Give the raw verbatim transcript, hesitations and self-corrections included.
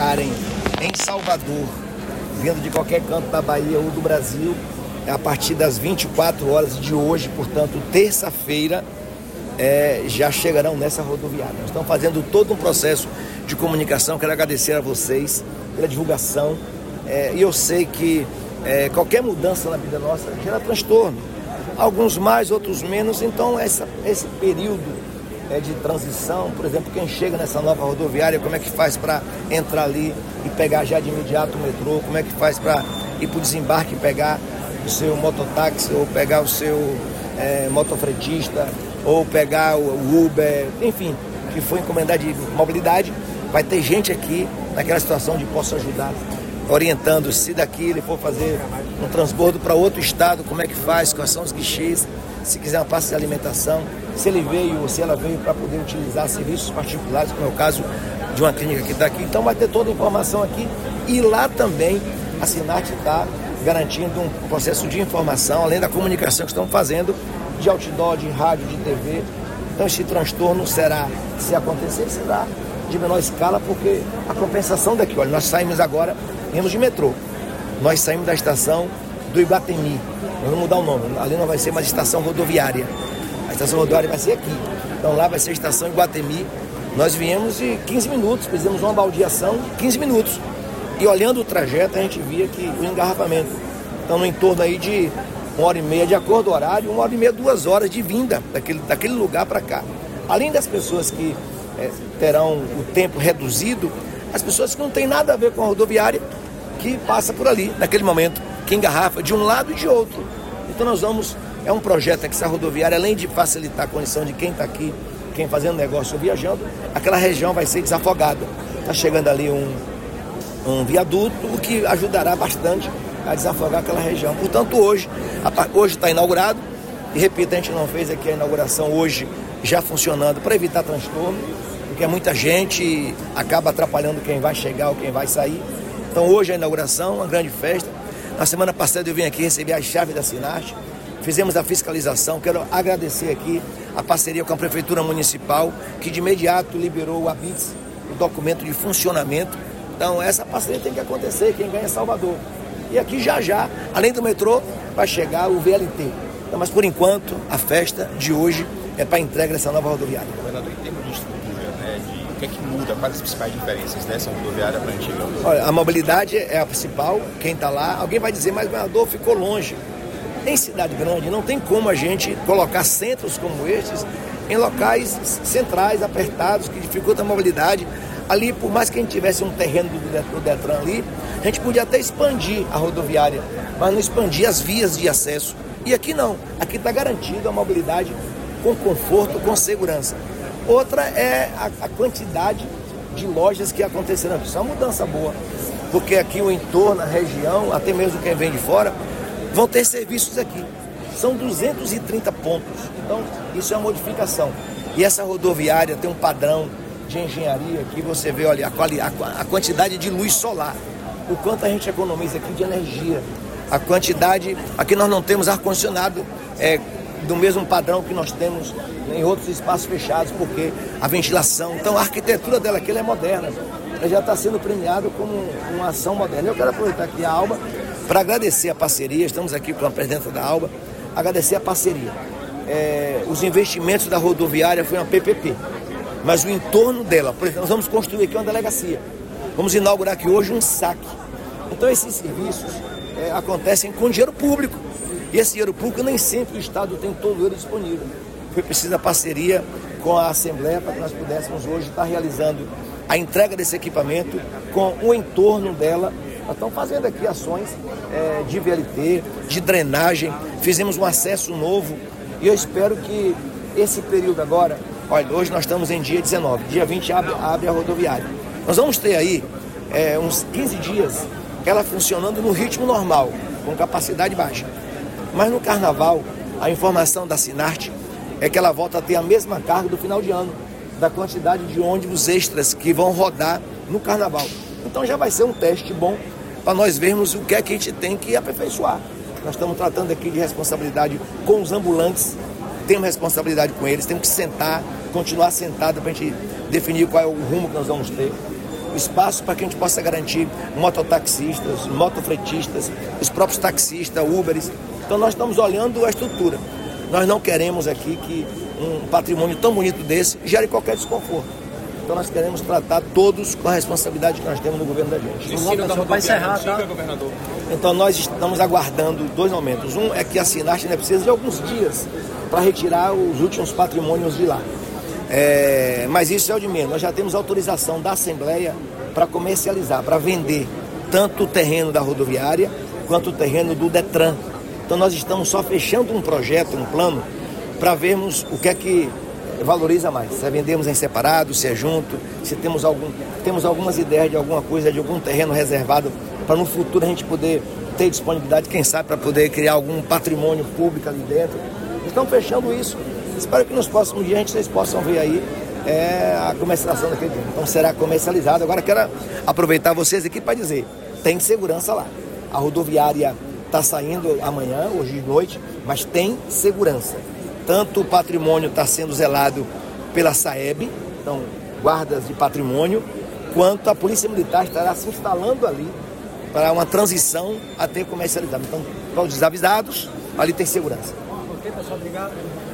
chegarem em Salvador, vindo de qualquer canto da Bahia ou do Brasil, a partir das vinte e quatro horas de hoje, portanto, terça-feira, é, já chegarão nessa rodoviária. Nós estamos fazendo todo um processo de comunicação. Quero agradecer a vocês pela divulgação. É, e eu sei que é, qualquer mudança na vida nossa gera transtorno. Alguns mais, outros menos. Então, essa, esse período é, de transição, por exemplo, quem chega nessa nova rodoviária, como é que faz para entrar ali e pegar já de imediato o metrô? Como é que faz para ir para o desembarque e pegar o seu mototáxi, ou pegar o seu é, motofretista, ou pegar o Uber, enfim, que for encomendar de mobilidade? Vai ter gente aqui naquela situação de posso ajudar, orientando se daqui ele for fazer um transbordo para outro estado, como é que faz, quais são os guichês, se quiser uma pasta de alimentação, se ele veio ou se ela veio para poder utilizar serviços particulares, como é o caso de uma clínica que está aqui. Então vai ter toda a informação aqui, e lá também a Sinart está garantindo um processo de informação, além da comunicação que estamos fazendo, de outdoor, de rádio, de T V. Então esse transtorno será, se acontecer, será de menor escala, porque a compensação daqui, olha, nós saímos agora, viemos de metrô, nós saímos da estação do Iguatemi, nós vamos mudar o nome, ali não vai ser mais estação rodoviária, a estação rodoviária vai ser aqui, então lá vai ser a estação Iguatemi. Nós viemos de quinze minutos, fizemos uma baldeação de quinze minutos, e olhando o trajeto a gente via que o engarrafamento, então no entorno aí de uma hora e meia de acordo horário, uma hora e meia, duas horas de vinda daquele, daquele lugar para cá. Além das pessoas que é, terão o tempo reduzido, as pessoas que não têm nada a ver com a rodoviária, que passa por ali, naquele momento, que engarrafa de um lado e de outro. Então nós vamos, é um projeto que essa rodoviária, além de facilitar a condição de quem está aqui, quem fazendo negócio ou viajando, aquela região vai ser desafogada. Está chegando ali um, um viaduto, o que ajudará bastante a desafogar aquela região. Portanto, hoje, hoje está inaugurado, e repito, a gente não fez aqui a inauguração hoje já funcionando para evitar transtorno, porque muita gente acaba atrapalhando quem vai chegar ou quem vai sair. Então hoje a inauguração, uma grande festa. Na semana passada eu vim aqui receber as chaves da Sinart, fizemos a fiscalização. Quero agradecer aqui a parceria com a Prefeitura Municipal, que de imediato liberou o ABITS, o documento de funcionamento. Então essa parceria tem que acontecer, quem ganha é Salvador. E aqui já já, além do metrô, vai chegar o V L T. Então, mas por enquanto, a festa de hoje é para a entrega dessa nova rodoviária. Governador, em termos de estrutura, né, de o que é que muda, quais as principais diferenças dessa rodoviária para a antiga? Olha, a mobilidade é a principal, quem está lá, alguém vai dizer, mas o governador ficou longe. Em cidade grande, não tem como a gente colocar centros como estes em locais centrais, apertados, que dificultam a mobilidade. Ali, por mais que a gente tivesse um terreno do Detran ali, a gente podia até expandir a rodoviária, mas não expandir as vias de acesso. E aqui não, aqui está garantida a mobilidade com conforto, com segurança. Outra é a, a quantidade de lojas que acontecerão. Isso é uma mudança boa, porque aqui o entorno, a região, até mesmo quem vem de fora, vão ter serviços aqui. São duzentos e trinta pontos, então isso é uma modificação. E essa rodoviária tem um padrão de engenharia que você vê, olha, a, quali, a, a quantidade de luz solar, o quanto a gente economiza aqui de energia, a quantidade, aqui nós não temos ar-condicionado é, do mesmo padrão que nós temos em outros espaços fechados, porque a ventilação, então a arquitetura dela aqui ela é moderna, ela já está sendo premiada como uma ação moderna. Eu quero aproveitar aqui a Alba para agradecer a parceria, estamos aqui com a presidenta da Alba, agradecer a parceria. É, os investimentos da rodoviária foi uma P P P, mas o entorno dela, por exemplo, nós vamos construir aqui uma delegacia, vamos inaugurar aqui hoje um saque. Então esses serviços é, acontecem com dinheiro público, e esse dinheiro público nem sempre o Estado tem todo ele disponível. Foi preciso a parceria com a Assembleia para que nós pudéssemos hoje estar realizando a entrega desse equipamento com o entorno dela. Nós estamos fazendo aqui ações é, de V L T, de drenagem, fizemos um acesso novo, e eu espero que esse período agora, olha, hoje nós estamos em dia dezenove, dia vinte abre, abre a rodoviária. Nós vamos ter aí é, uns quinze dias ela funcionando no ritmo normal, com capacidade baixa. Mas no carnaval, a informação da Sinart é que ela volta a ter a mesma carga do final de ano, da quantidade de ônibus extras que vão rodar no carnaval. Então já vai ser um teste bom para nós vermos o que é que a gente tem que aperfeiçoar. Nós estamos tratando aqui de responsabilidade com os ambulantes, temos responsabilidade com eles, temos que sentar, continuar sentado para a gente definir qual é o rumo que nós vamos ter. espaço para que a gente possa garantir mototaxistas, motofretistas, os próprios taxistas, Uberes. Então nós estamos olhando a estrutura. Nós não queremos aqui que um patrimônio tão bonito desse gere qualquer desconforto. Então nós queremos tratar todos com a responsabilidade que nós temos no governo da gente. Vai encerrar, tá? Então nós estamos aguardando dois momentos. Um é que a Sinarte ainda precisa de alguns dias para retirar os últimos patrimônios de lá. É, mas isso é o de menos. Nós já temos autorização da Assembleia para comercializar, para vender tanto o terreno da rodoviária quanto o terreno do Detran. Então nós estamos só fechando um projeto, um plano, para vermos o que é que valoriza mais. Se é vendemos em separado, se é junto, se temos, algum, temos algumas ideias de alguma coisa, de algum terreno reservado para no futuro a gente poder ter disponibilidade, quem sabe, para poder criar algum patrimônio público ali dentro. Estamos fechando isso. Espero que nos próximos dias a gente, vocês possam ver aí é, a comercialização daquele dia. Então será comercializado. Agora quero aproveitar vocês aqui para dizer, tem segurança lá. A rodoviária está saindo amanhã, hoje de noite, mas tem segurança. Tanto o patrimônio está sendo zelado pela SAEB, então guardas de patrimônio, quanto a Polícia Militar estará se instalando ali para uma transição a ter comercializado. Então, para os desavisados, ali tem segurança. Ok, pessoal, obrigado.